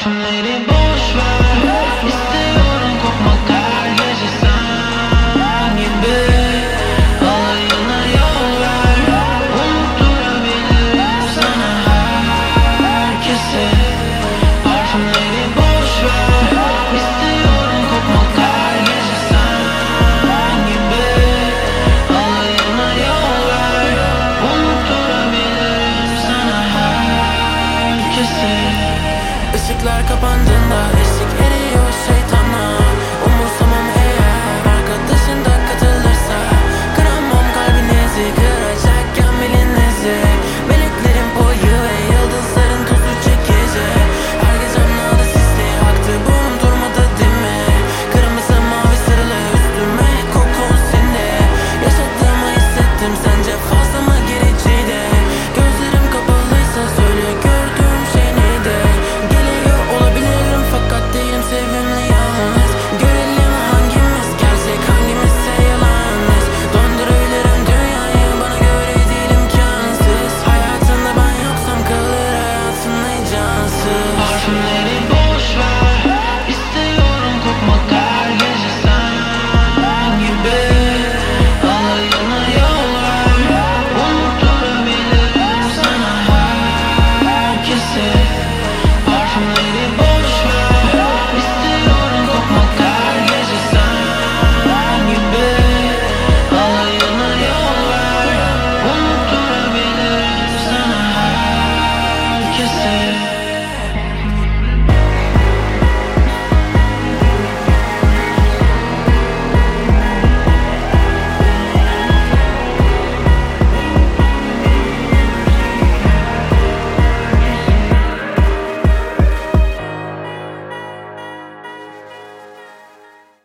Parfümleri boş ver, İstiyorum kokmak her gece sen gibi. Alayına yol ver, unutturabilirim sana herkesi. Parfümleri boş ver, İstiyorum kokmak her gece sen gibi. Alayına yol ver, unutturabilirim sana herkesi. Işıklar kapandığında eşlik eriyor şeytana. Umursamam eğer arkadaşın da katılırsa. Kıramam kalbinizi, kıracakken bilinizi. Meleklerin boyu ve yıldızların tozu çekecek. Her gecem nada sisli aktı, bunun durmadı değil mi? Kırmızı mavi sarılı üstüme kokon sende. Yaşadığımı hissettim, sence fazla mı gericiydi? Gözlerim kapalıysa söyle gördüğüm şey neydi? Olabilirim fakat değilim sevimli yalnız. Görelim hangimiz gerçek hangimizse yalanız. Döndürebilirim dünyayı, bana göre değil imkansız. Hayatında ben yoksam kalır hayatın heyecansız. Parfümleri